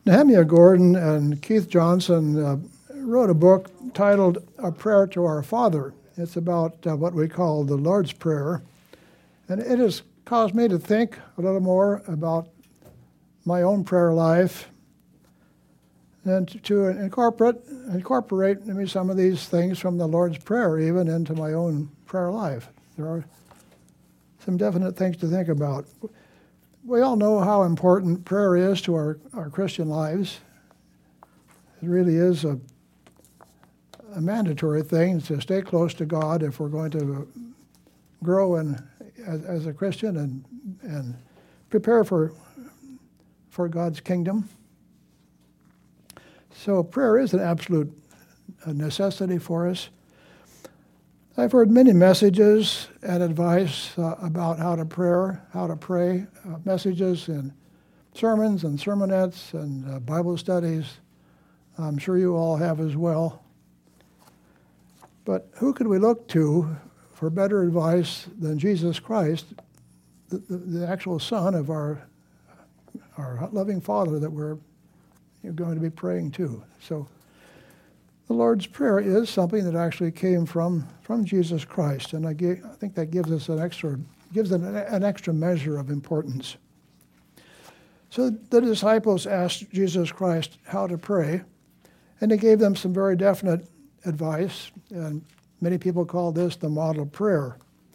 Nehemiah Gordon and Keith Johnson wrote a book titled A Prayer to Our Father. It's about what we call the Lord's Prayer. And it has caused me to think a little more about my own prayer life and to incorporate maybe some of these things from the Lord's Prayer even into my own prayer life. There are some definite things to think about. We all know how important prayer is to our Christian lives. It really is a mandatory thing to stay close to God if we're going to grow as a Christian and prepare for God's kingdom. So prayer is an absolute necessity for us. I've heard many messages and advice about how to pray, messages and sermons and sermonettes and Bible studies. I'm sure you all have as well. But who could we look to for better advice than Jesus Christ, the actual Son of our loving Father that we're going to be praying to? So the Lord's Prayer is something that actually came from Jesus Christ, and I think that gives us an extra measure of importance. So the disciples asked Jesus Christ how to pray, and he gave them some very definite advice, and many people call this the model prayer.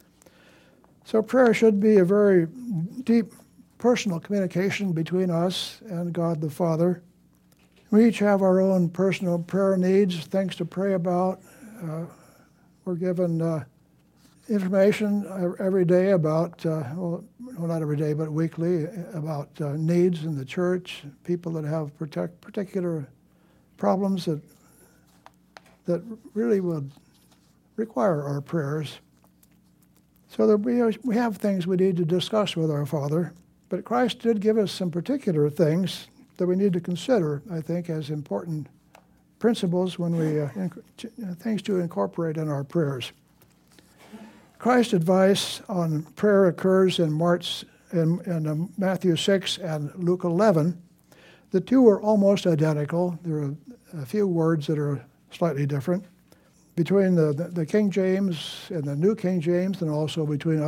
So prayer should be a very deep personal communication between us and God the Father. We each have our own personal prayer needs, things to pray about. We're given information every day about, well, not every day, but weekly, about needs in the church, people that have particular problems that really would require our prayers. So that we have things we need to discuss with our Father, but Christ did give us some particular things that we need to consider, I think, as important principles when we things to incorporate in our prayers. Christ's advice on prayer occurs in Matthew 6 and Luke 11. The two are almost identical. There are a few words that are slightly different. Between the King James and the New King James, and also between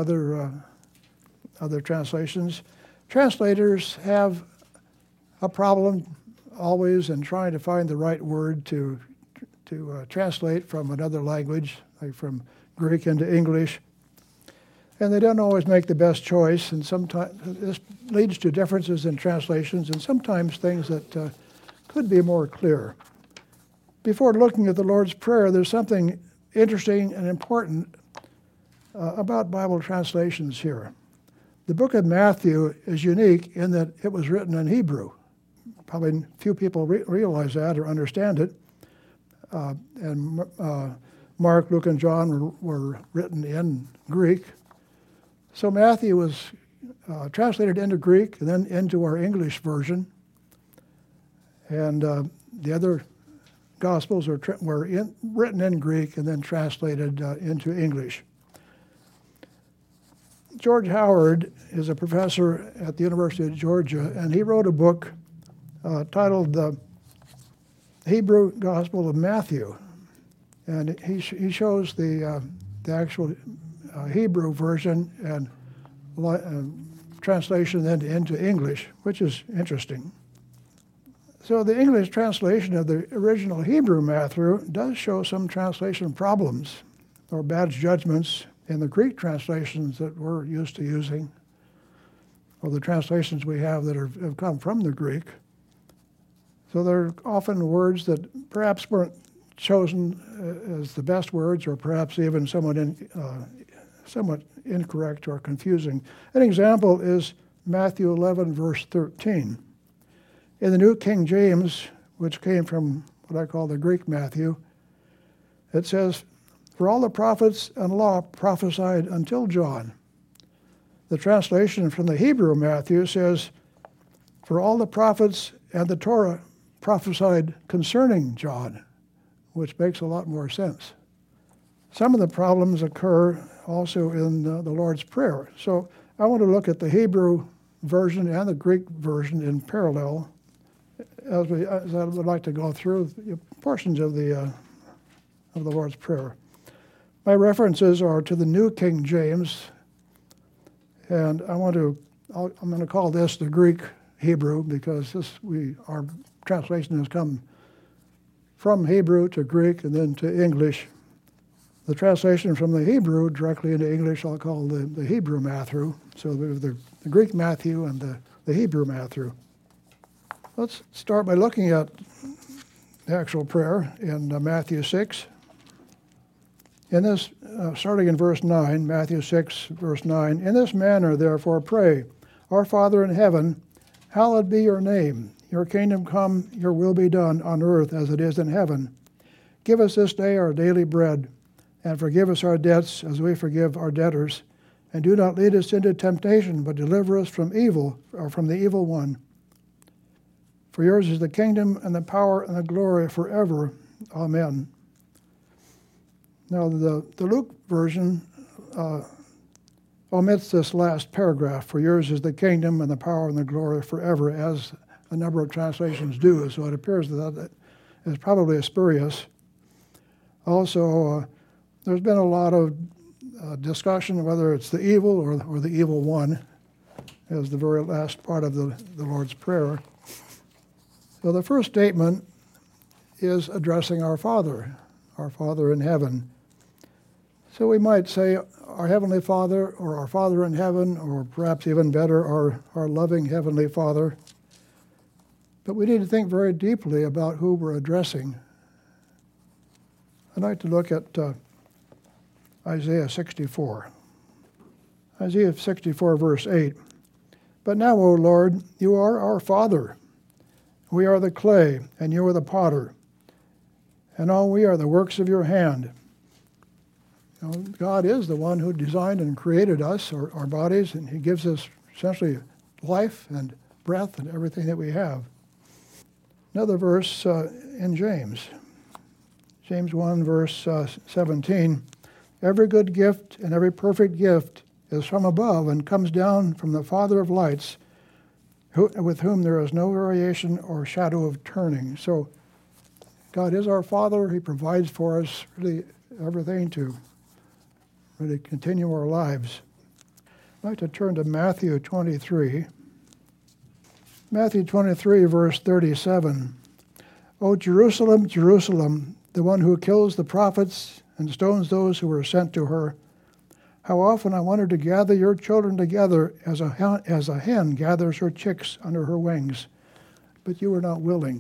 other translations, translators have a problem always in trying to find the right word to translate from another language, like from Greek into English. And they don't always make the best choice, and sometimes this leads to differences in translations and sometimes things that could be more clear. Before looking at the Lord's Prayer, there's something interesting and important about Bible translations here. The book of Matthew is unique in that it was written in Hebrew. Probably few people realize that or understand it. And Mark, Luke, and John were written in Greek. So Matthew was translated into Greek and then into our English version. And the other Gospels were written in Greek and then translated into English. George Howard is a professor at the University of Georgia, and he wrote a book titled The Hebrew Gospel of Matthew. And he shows the actual Hebrew version and translation then into English, which is interesting. So the English translation of the original Hebrew Matthew does show some translation problems or bad judgments in the Greek translations that we're used to using, or the translations we have that have come from the Greek. So there are often words that perhaps weren't chosen as the best words, or perhaps even somewhat incorrect or confusing. An example is Matthew 11, verse 13. In the New King James, which came from what I call the Greek Matthew, it says, "For all the prophets and law prophesied until John." The translation from the Hebrew Matthew says, "For all the prophets and the Torah prophesied concerning John," which makes a lot more sense. Some of the problems occur also in the Lord's Prayer. So I want to look at the Hebrew version and the Greek version in parallel as I would like to go through portions of the Lord's Prayer. My references are to the New King James, and I'm going to call this the Greek Hebrew because our translation has come from Hebrew to Greek and then to English. The translation from the Hebrew directly into English I'll call the Hebrew Matthew. So the Greek Matthew and the Hebrew Matthew. Let's start by looking at the actual prayer in Matthew 6. In this, starting in verse 9, Matthew 6, verse 9, "In this manner, therefore, pray, Our Father in heaven, hallowed be your name. Your kingdom come, your will be done on earth as it is in heaven. Give us this day our daily bread, and forgive us our debts as we forgive our debtors. And do not lead us into temptation, but deliver us from evil, or from the evil one. For yours is the kingdom and the power and the glory forever. Amen." Now, the Luke version omits this last paragraph, "For yours is the kingdom and the power and the glory forever," as a number of translations do. So it appears that is probably spurious. Also, there's been a lot of discussion whether it's the evil or the evil one, as the very last part of the Lord's Prayer. So the first statement is addressing our Father in heaven. So we might say our Heavenly Father, or our Father in heaven, or perhaps even better, our loving Heavenly Father. But we need to think very deeply about who we're addressing. I'd like to look at Isaiah 64. Isaiah 64, verse 8. "But now, O Lord, you are our Father. We are the clay, and you are the potter, and all we are the works of your hand." You know, God is the one who designed and created us, our bodies, and he gives us essentially life and breath and everything that we have. Another verse in James. James 1, verse 17. "Every good gift and every perfect gift is from above and comes down from the Father of lights, with whom there is no variation or shadow of turning." So God is our Father. He provides for us really everything to really continue our lives. I'd like to turn to Matthew 23. Matthew 23, verse 37. "O Jerusalem, Jerusalem, the one who kills the prophets and stones those who were sent to her, how often I wanted to gather your children together as a hen gathers her chicks under her wings, but you were not willing."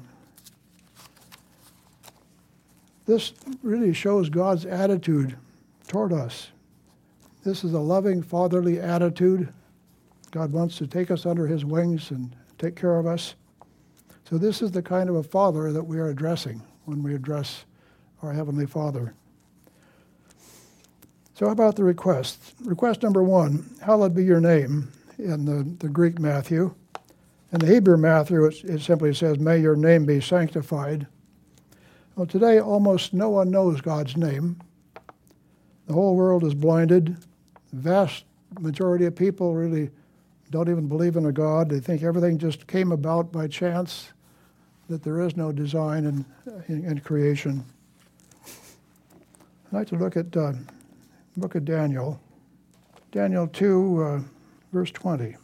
This really shows God's attitude toward us. This is a loving, fatherly attitude. God wants to take us under his wings and take care of us. So this is the kind of a father that we are addressing when we address our Heavenly Father. So how about the requests? Request number 1, hallowed be your name in the Greek Matthew. In the Hebrew Matthew, it simply says, may your name be sanctified. Well, today almost no one knows God's name. The whole world is blinded. The vast majority of people really don't even believe in a God. They think everything just came about by chance, that there is no design in creation. I'd like to look at the book of Daniel. Daniel 2, verse 20.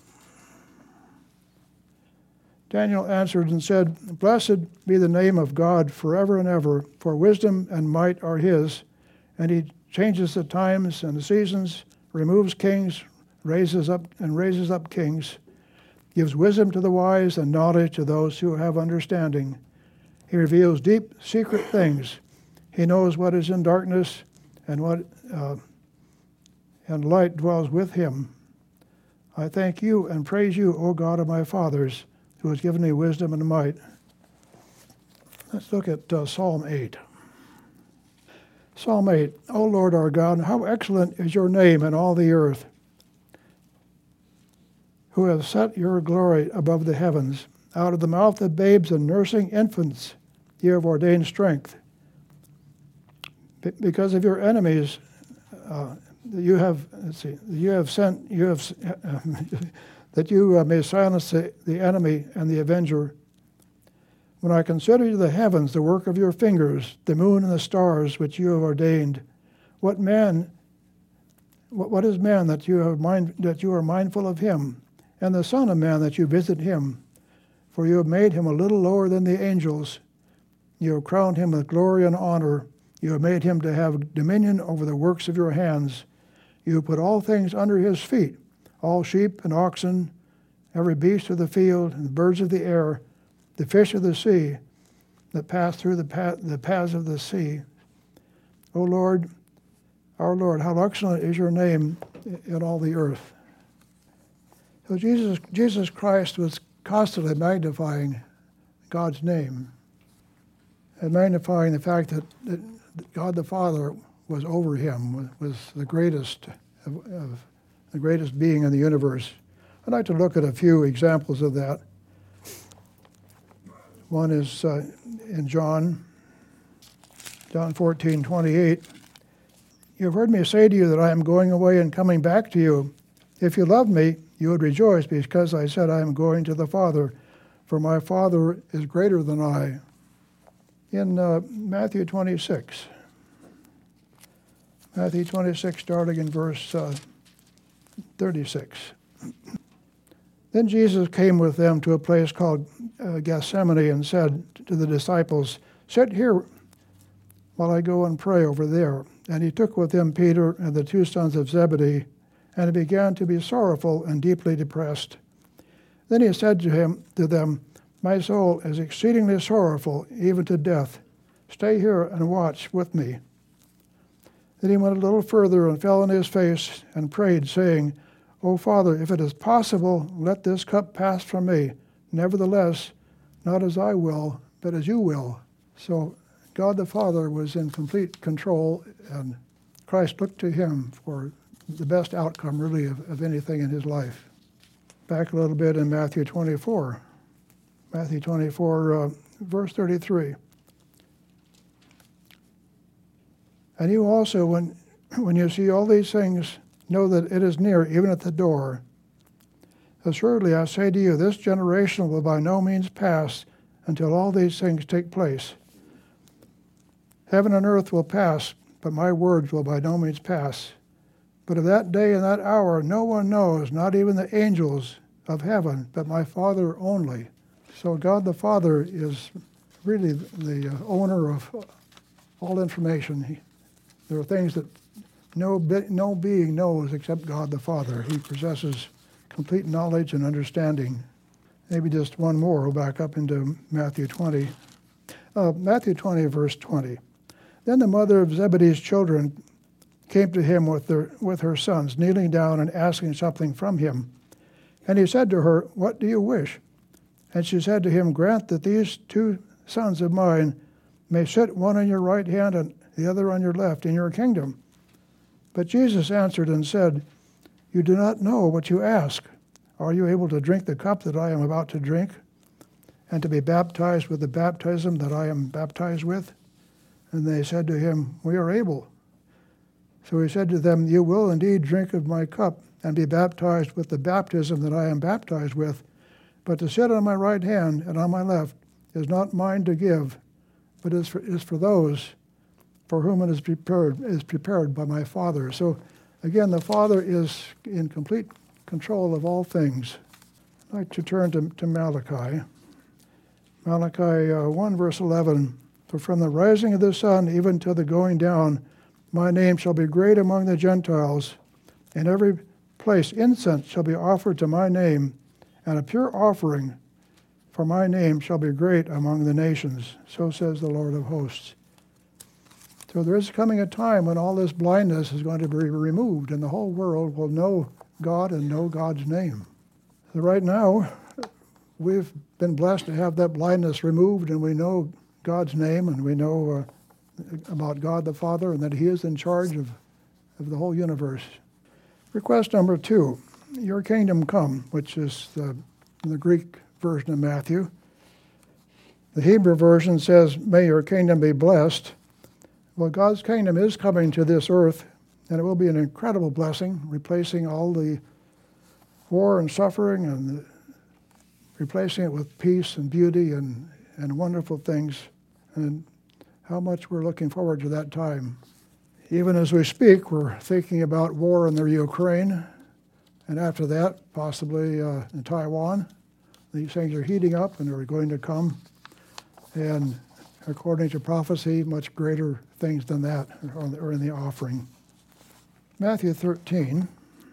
Daniel answered and said, "Blessed be the name of God forever and ever, for wisdom and might are his, and he changes the times and the seasons, removes kings, raises up kings, gives wisdom to the wise and knowledge to those who have understanding. He reveals deep, secret things. He knows what is in darkness, and light dwells with him. I thank you and praise you, O God of my fathers, who has given me wisdom and might." Let's look at Psalm 8. Psalm 8, "O Lord our God, how excellent is your name in all the earth, who have set your glory above the heavens. Out of the mouth of babes and nursing infants you have ordained strength. Because of your enemies, that you may silence the enemy and the avenger. When I consider the heavens, the work of your fingers, the moon and the stars which you have ordained, what is man that you are mindful of him, and the Son of Man that you visit him? For you have made him a little lower than the angels. You have crowned him with glory and honor. You have made him to have dominion over the works of your hands. You have put all things under his feet, all sheep and oxen, every beast of the field, and the birds of the air, the fish of the sea that pass through the paths of the sea. O Lord, our Lord, how excellent is your name in all the earth. So Jesus Christ was constantly magnifying God's name and magnifying the fact that God the Father was over him, was the greatest of the greatest being in the universe. I'd like to look at a few examples of that. One is in John 14:28. You have heard me say to you that I am going away and coming back to you. If you loved me, you would rejoice because I said I am going to the Father, for my Father is greater than I. In Matthew 26, starting in verse 36. Then Jesus came with them to a place called Gethsemane and said to the disciples, "Sit here while I go and pray over there." And he took with him Peter and the two sons of Zebedee, and he began to be sorrowful and deeply depressed. Then he said to them, "My soul is exceedingly sorrowful, even to death. Stay here and watch with me." Then he went a little further and fell on his face and prayed, saying, "O Father, if it is possible, let this cup pass from me. Nevertheless, not as I will, but as you will." So God the Father was in complete control, and Christ looked to him for the best outcome, really, of anything in his life. Back a little bit in Matthew 24. Matthew 24, verse 33. "And you also, when you see all these things, know that it is near, even at the door. Assuredly, I say to you, this generation will by no means pass until all these things take place. Heaven and earth will pass, but my words will by no means pass. But of that day and that hour no one knows, not even the angels of heaven, but my Father only." So God the Father is really the owner of all information. There are things that no being knows except God the Father. He possesses complete knowledge and understanding. Maybe just one more. We'll back up into Matthew 20. Matthew 20, verse 20. Then the mother of Zebedee's children came to him with her sons, kneeling down and asking something from him. And he said to her, "What do you wish?" And she said to him, "Grant that these two sons of mine may sit one on your right hand and the other on your left in your kingdom." But Jesus answered and said, "You do not know what you ask. Are you able to drink the cup that I am about to drink, and to be baptized with the baptism that I am baptized with?" And they said to him, "We are able." So he said to them, "You will indeed drink of my cup and be baptized with the baptism that I am baptized with. But to sit on my right hand and on my left is not mine to give, but is for those for whom it is prepared by my Father." So again, the Father is in complete control of all things. I'd like to turn to Malachi. Malachi 1, verse 11. "For from the rising of the sun even till the going down, my name shall be great among the Gentiles. In every place incense shall be offered to my name, and a pure offering for my name shall be great among the nations. So says the Lord of hosts." So there is coming a time when all this blindness is going to be removed, and the whole world will know God and know God's name. So right now, we've been blessed to have that blindness removed, and we know God's name, and we know about God the Father, and that He is in charge of the whole universe. Request number 2, "Your kingdom come," which is the Greek version of Matthew. The Hebrew version says, "May your kingdom be blessed." Well, God's kingdom is coming to this earth, and it will be an incredible blessing, replacing all the war and suffering and replacing it with peace and beauty and and wonderful things, and how much we're looking forward to that time. Even as we speak, we're thinking about war in the Ukraine, and after that, possibly in Taiwan. These things are heating up, and they're going to come. And according to prophecy, much greater things than that are in the offering. Matthew 13,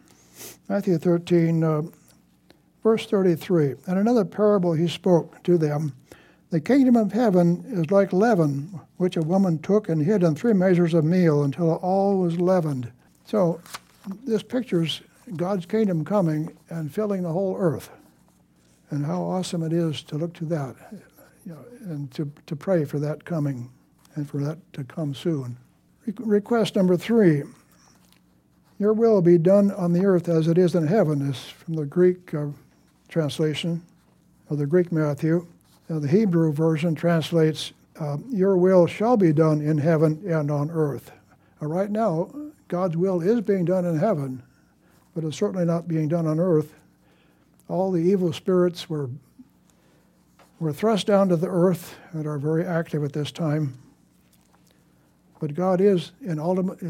verse 33. And another parable he spoke to them. The kingdom of heaven is like leaven, which a woman took and hid in 3 measures of meal until all was leavened. So this pictures God's kingdom coming and filling the whole earth. And how awesome it is to look to that, and to pray for that coming and for that to come soon. Request number 3. Your will be done on the earth as it is in heaven, is from the Greek translation of the Greek Matthew. The Hebrew version translates, your will shall be done in heaven and on earth. Right now, God's will is being done in heaven, but it's certainly not being done on earth. All the evil spirits were thrust down to the earth and are very active at this time. But God is in ultimate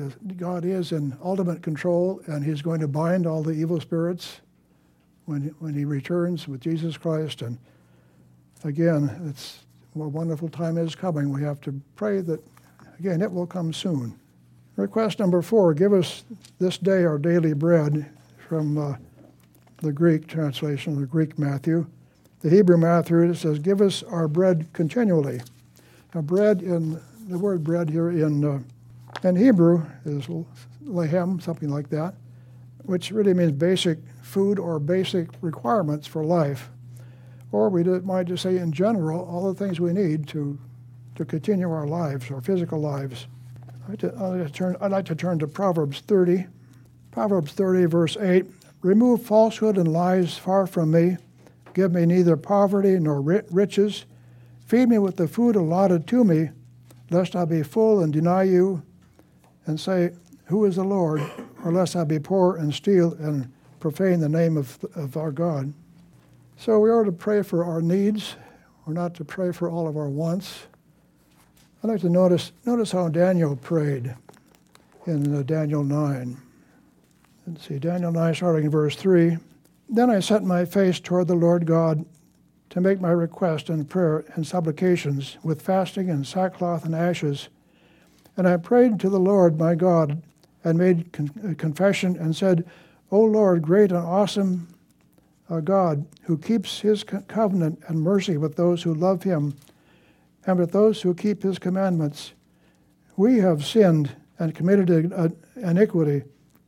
control, and He's going to bind all the evil spirits when He returns with Jesus Christ. And again, it's a wonderful time is coming. We have to pray that, again, it will come soon. Request number 4, give us this day our daily bread, from the Greek translation of the Greek Matthew. The Hebrew Matthew says, give us our bread continually. Now, the word bread here in Hebrew is lehem, something like that, which really means basic food or basic requirements for life. Or we might just say, in general, all the things we need to continue our lives, our physical lives. I'd like to turn to Proverbs 30. Proverbs 30, verse 8. Remove falsehood and lies far from me. Give me neither poverty nor riches. Feed me with the food allotted to me, lest I be full and deny you, and say, who is the Lord? Or lest I be poor and steal and profane the name of our God. So we are to pray for our needs. We're not to pray for all of our wants. I'd like to notice how Daniel prayed in Daniel 9. Let's see, Daniel 9, starting in verse 3. Then I set my face toward the Lord God to make my request and prayer and supplications with fasting and sackcloth and ashes. And I prayed to the Lord my God and made confession and said, O Lord, great and awesome God, who keeps his covenant and mercy with those who love him and with those who keep his commandments. We have sinned and committed iniquity.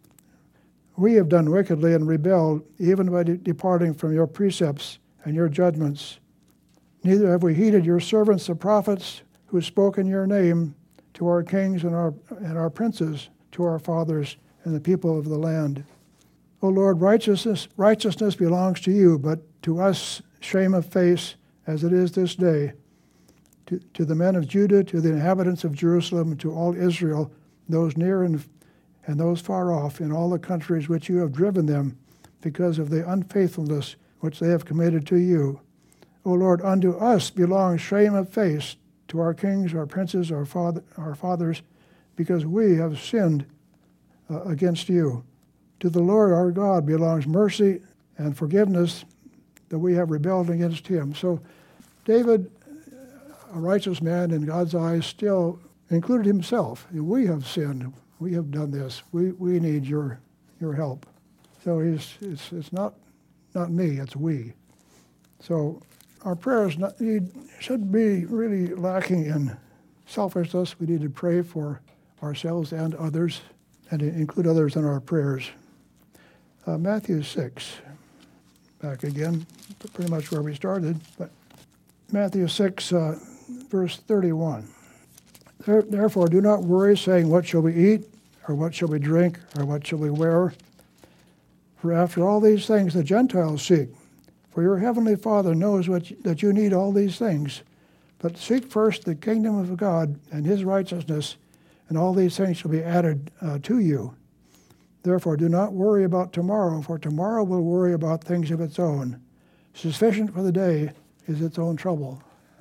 We have done wickedly and rebelled, even by departing from your precepts and your judgments. Neither have we heeded your servants the prophets who spoke in your name to our kings and our princes, to our fathers and the people of the land. O Lord, righteousness belongs to you, but to us shame of face, as it is this day. To the men of Judah, to the inhabitants of Jerusalem, to all Israel, those near and those far off, in all the countries which you have driven them, because of the unfaithfulness which they have committed to you. O Lord, unto us belongs shame of face, to our kings, our princes, our fathers, because we have sinned against you. To the Lord our God belongs mercy and forgiveness, that we have rebelled against him. So David, a righteous man in God's eyes, still included himself. We have sinned. We have done this. We need your help. So it's not me, it's we. So our prayers should be really lacking in selfishness. We need to pray for ourselves and others, and to include others in our prayers. Matthew 6, back again, pretty much where we started, but Matthew 6, verse 31. Therefore do not worry, saying, what shall we eat, or what shall we drink, or what shall we wear? For after all these things the Gentiles seek. For your heavenly Father knows that you need all these things. But seek first the kingdom of God and his righteousness, and all these things shall be added to you. Therefore do not worry about tomorrow, for tomorrow will worry about things of its own. Sufficient for the day is its own trouble.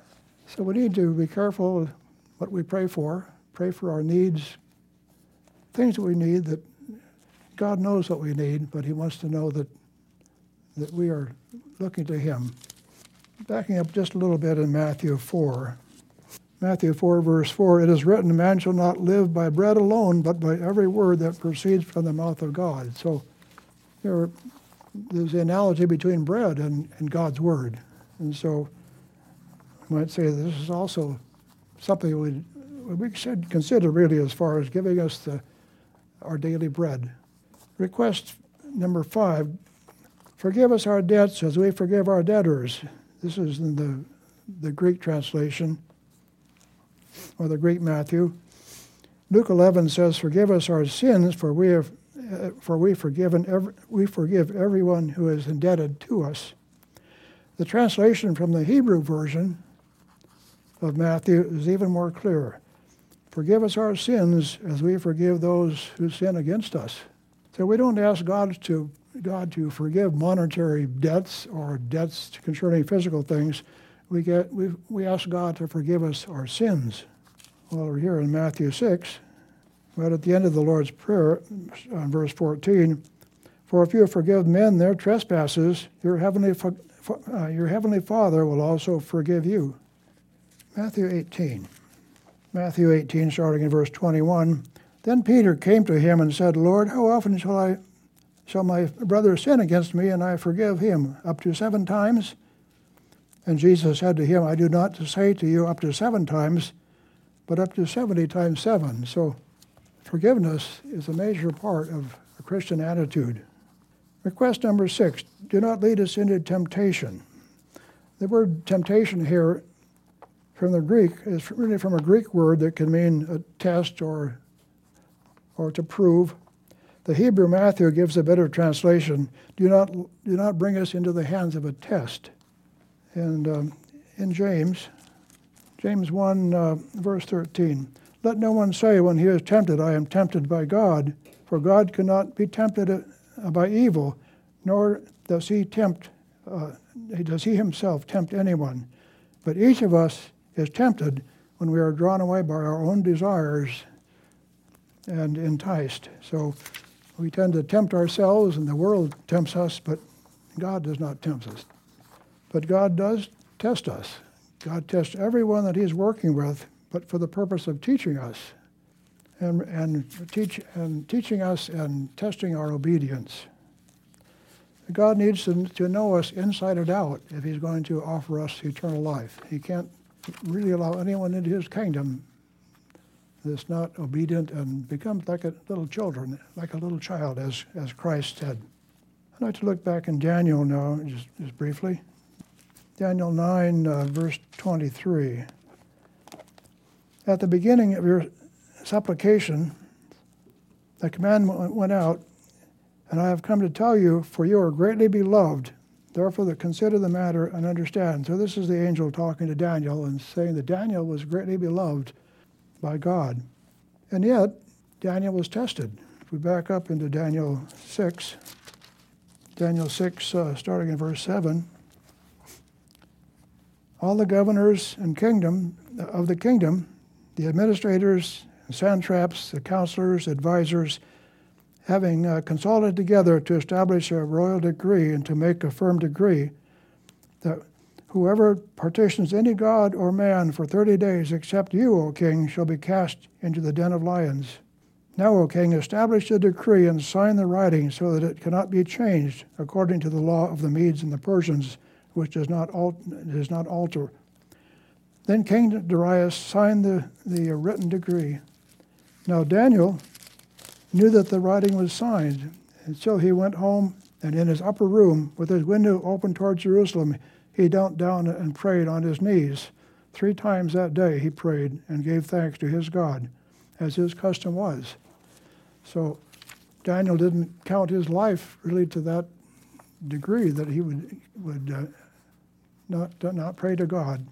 So we need to be careful what we pray for our needs, things that we need, that God knows what we need, but he wants to know that we are looking to him. Backing up just a little bit in Matthew 4. Matthew 4, verse 4, it is written, man shall not live by bread alone, but by every word that proceeds from the mouth of God. So there's the analogy between bread and God's word. And so I might say this is also something we should consider really as far as giving us our daily bread. Request number 5, forgive us our debts as we forgive our debtors. This is in the Greek translation, or the Greek Matthew. Luke 11 says, forgive us our sins, for we forgive everyone who is indebted to us. The translation from the Hebrew version of Matthew is even more clear. Forgive us our sins as we forgive those who sin against us. So we don't ask God to forgive monetary debts or debts concerning physical things. We ask God to forgive us our sins. Well, we're here in Matthew 6, right at the end of the Lord's Prayer, on verse 14. For if you forgive men their trespasses, your heavenly Father will also forgive you. Matthew 18, starting in verse 21. Then Peter came to him and said, Lord, how often shall my brother sin against me, and I forgive him? Up to 7 times? And Jesus said to him, I do not say to you up to 7 times, but up to 70 times 7. So forgiveness is a major part of a Christian attitude. Request number 6, do not lead us into temptation. The word temptation here from the Greek is really from a Greek word that can mean a test or to prove. The Hebrew Matthew gives a better translation, do not bring us into the hands of a test. And in James 1, verse 13, let no one say when he is tempted, I am tempted by God, for God cannot be tempted by evil, nor does he himself tempt anyone. But each of us is tempted when we are drawn away by our own desires and enticed. So we tend to tempt ourselves, and the world tempts us, but God does not tempt us. But God does test us. God tests everyone that he's working with, but for the purpose of teaching us and teaching us and testing our obedience. God needs to know us inside and out if he's going to offer us eternal life. He can't really allow anyone into his kingdom that's not obedient and becomes like a little child, as Christ said. I'd like to look back in Daniel now, just briefly. Daniel 9, verse 23. At the beginning of your supplication, the command went out, and I have come to tell you, for you are greatly beloved. Therefore, consider the matter and understand. So this is the angel talking to Daniel and saying that Daniel was greatly beloved by God. And yet, Daniel was tested. If we back up into Daniel 6, starting in verse 7, all the governors and the kingdom, the administrators, satraps, the counselors, advisors, having consulted together to establish a royal decree and to make a firm decree that whoever partitions any god or man for 30 days except you, O king, shall be cast into the den of lions. Now, O king, establish a decree and sign the writing so that it cannot be changed according to the law of the Medes and the Persians, which does not alter. Then King Darius signed the written decree. Now Daniel knew that the writing was signed, and so he went home, and in his upper room, with his window open toward Jerusalem, he knelt down and prayed on his knees. 3 times that day he prayed and gave thanks to his God, as his custom was. So Daniel didn't count his life really to that degree that he would not pray to God.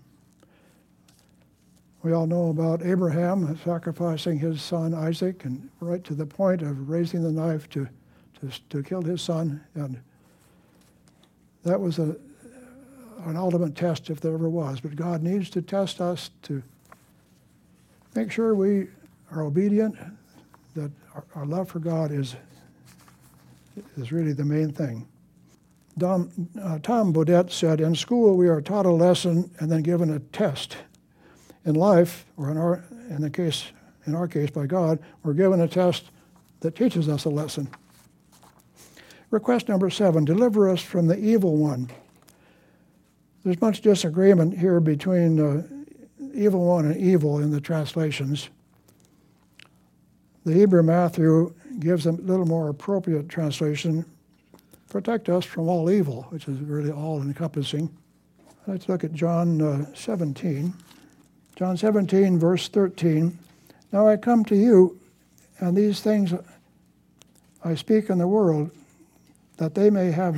We all know about Abraham sacrificing his son Isaac, and right to the point of raising the knife to kill his son. And that was a an ultimate test if there ever was, but God needs to test us to make sure we are obedient, that our love for God is really the main thing. Tom Bodett said, in school we are taught a lesson and then given a test. In life, or in our case by God, we're given a test that teaches us a lesson. Request number 7, deliver us from the evil one. There's much disagreement here between evil one and evil in the translations. The Hebrew Matthew gives a little more appropriate translation, protect us from all evil, which is really all-encompassing. Let's look at John 17. John 17, verse 13. Now I come to you, and these things I speak in the world, that they may have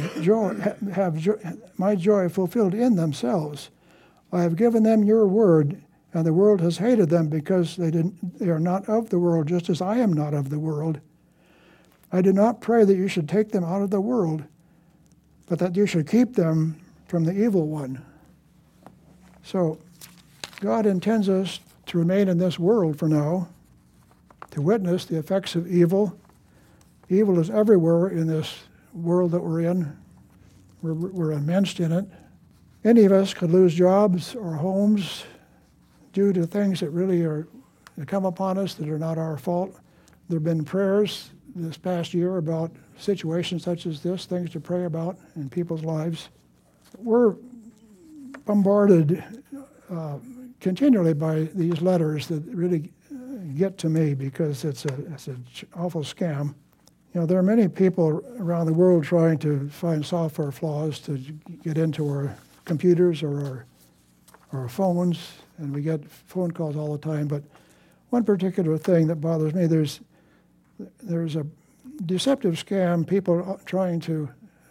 my joy fulfilled in themselves. I have given them your word, and the world has hated them because they are not of the world, just as I am not of the world. I do not pray that you should take them out of the world, but that you should keep them from the evil one. So God intends us to remain in this world for now, to witness the effects of evil. Evil is everywhere in this world that we're in. We're immersed in it. Any of us could lose jobs or homes due to things that really that come upon us that are not our fault. There have been prayers this past year about situations such as this, things to pray about in people's lives. We're bombarded continually by these letters that really get to me because it's an awful scam. You know, there are many people around the world trying to find software flaws to get into our computers or our phones, and we get phone calls all the time. But one particular thing that bothers me, there's a deceptive scam, people trying to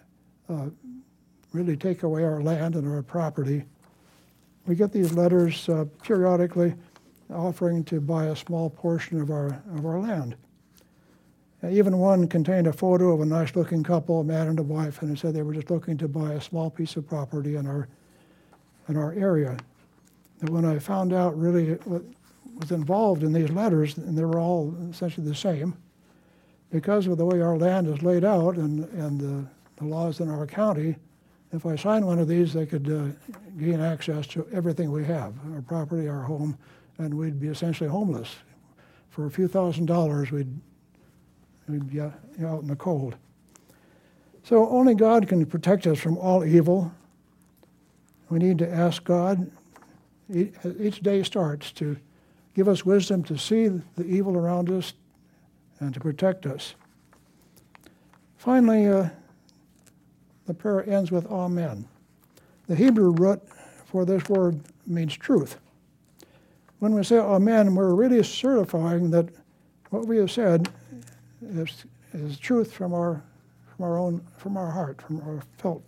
really take away our land and our property. We get these letters periodically offering to buy a small portion of our land. Even one contained a photo of a nice-looking couple, a man and a wife, and it said they were just looking to buy a small piece of property in our area. And when I found out really what was involved in these letters, and they were all essentially the same, because of the way our land is laid out and the laws in our county, if I signed one of these, they could gain access to everything we have, our property, our home, and we'd be essentially homeless. For a few $1,000s, we'd be out in the cold. So only God can protect us from all evil. We need to ask God, each day starts, to give us wisdom to see the evil around us and to protect us. Finally, the prayer ends with Amen. The Hebrew root for this word means truth. When we say Amen, we're really certifying that what we have said is truth from our heart, from our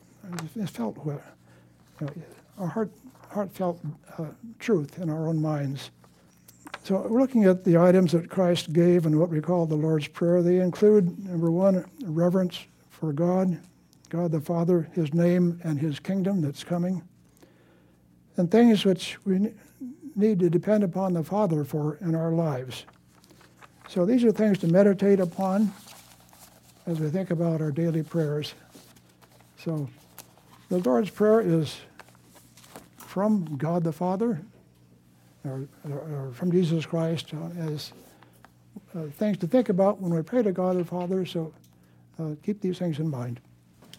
heartfelt truth in our own minds. So we're looking at the items that Christ gave in what we call the Lord's Prayer. They include, number 1, reverence for God the Father, His name, and His kingdom that's coming, and things which we need to depend upon the Father for in our lives. So these are things to meditate upon as we think about our daily prayers. So the Lord's Prayer is from God the Father, or from Jesus Christ, as things to think about when we pray to God the Father. So keep these things in mind.